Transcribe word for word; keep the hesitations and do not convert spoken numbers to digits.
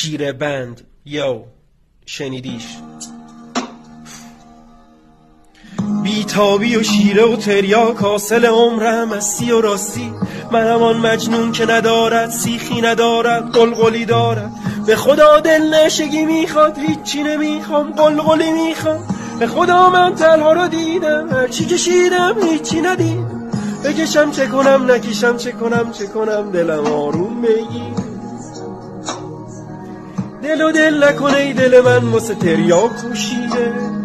شیره بند. یو شنیدیش؟ بیتابی و شیره و تریاک حاصل عمرم هستی و راستی. من همان مجنون که ندارد سیخی ندارد قلقلی دارد. به خدا دل نشگی میخواد هیچی نمیخوام قلقلی میخوام. به خدا من تنها رو دیدم هرچی کشیدم هیچی ندیدم. بکشم چه کنم نکشم چه کنم چه کنم دلم آروم بگیر. دل و دل نکنه ای دل من واسه تریاک و شیره.